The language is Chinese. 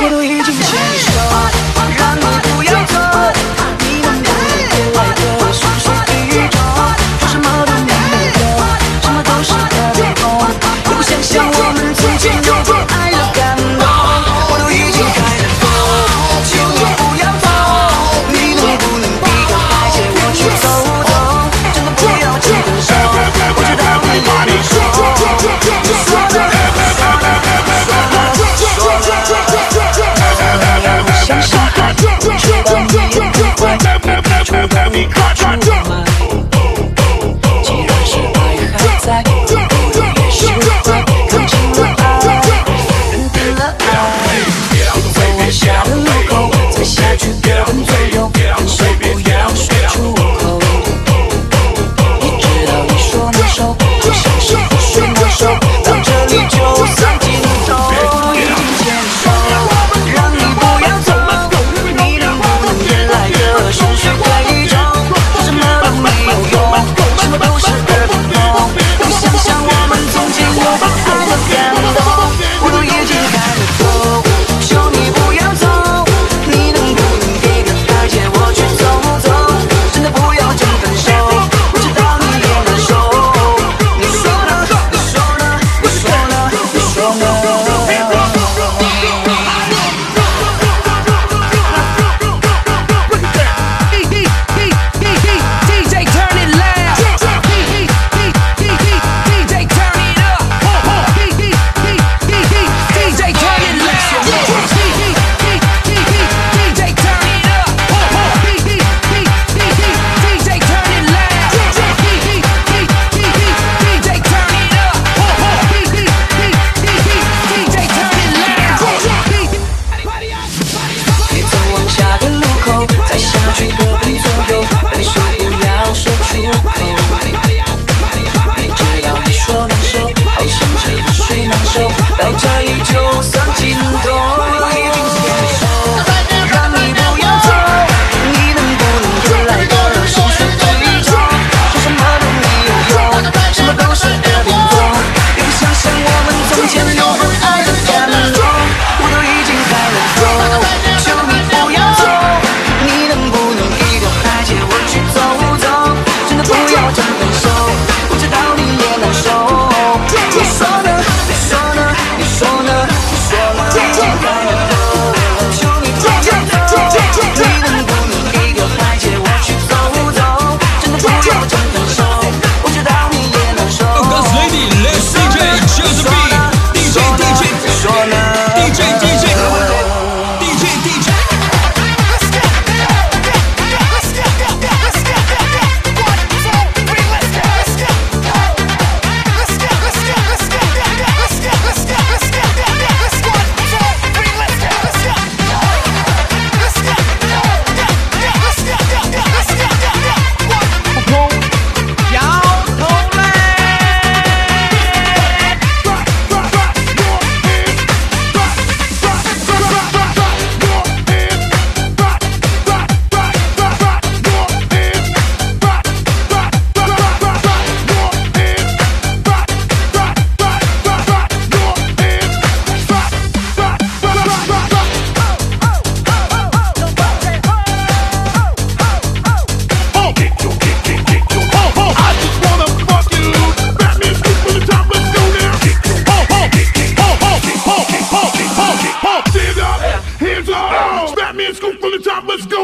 我都已经牵手，让你不要走。你能不能别来个顺水推舟？说什么都没有，什么都是个变动。也不想想我们从前有过爱的感动。我都已经开了口，求你不要走。你能不能避开台阶，我去走走？真的不要去分手，我知道你也难受。你说的，像小孩，知道你也不会，你出的你可出吗？既然失败还在，不如也释怀，看清了爱，认定了爱。走往下的路口，再下去各分左右，分手不要说出口。你知道你说难受，就像是覆水难收，到这里就算尽头。已经牵手，让你不要走。你能不能别来个顺水推舟？说什么都没有用，什么都是耳边风。又想想我们从前有过爱的感动，我都已经开了口，求你不要走。你能不能给个台阶，我去走走？真的不要真分手，我知道你也难受。你说呢？你说呢？你说呢？你说呢？ DJ turn it loud. DJ turn it up. DJ turn it loud. DJ turn it up. DJ turn it loud. DJ turn it up. DJ turn it loud. 你走往下个路口，再下去各分左右，分手不要说出口。你知道你说难受，好像是覆水难收，到这里就算尽头。已经牵手，让你不要走。你能不能别来个顺水推舟？说什么都没有用，什么都是耳边风。也不想想我们从前有过爱的感动，我都已经开了口，求你不要走。你能不能给个台阶，我去走走？真的不要真分手，我知道你也难受。你说呢？你说呢？你说呢？你说呢？已经开了口，求你不要走。你能不能给个台阶，我去走走？真的不要真分手，我知道你也难受。 Gus Lady, let's DJ, choose the beat. DJ, DJ, 你说呢？ DJ, DJ, DJ, DJ. Hands up! Batman scoop from the top, let's go!